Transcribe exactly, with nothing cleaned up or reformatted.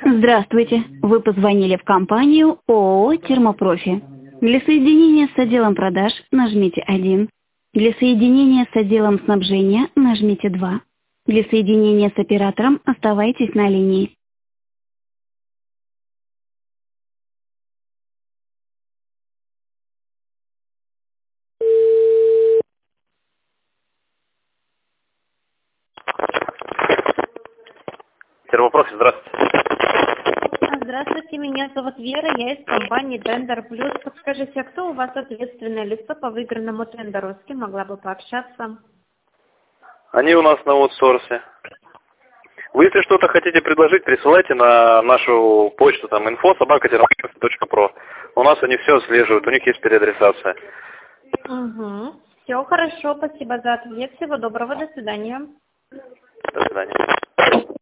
Здравствуйте. Вы позвонили в компанию ООО «Термопрофи». Для соединения с отделом продаж нажмите один. Для соединения с отделом снабжения нажмите два. Для соединения с оператором оставайтесь на линии. Термопрофи, здравствуйте. Здравствуйте, меня зовут Вера, я из компании Тендер Плюс. Подскажите, а кто у вас ответственное лицо по выигранному тендеру? С кем могла бы пообщаться? Они у нас на аутсорсе. Вы, если что-то хотите предложить, присылайте на нашу почту, там, инфо собака термопрофи точка про. У нас они все отслеживают, у них есть переадресация. Угу. Все хорошо, спасибо за ответ. Всего доброго, до свидания. До свидания.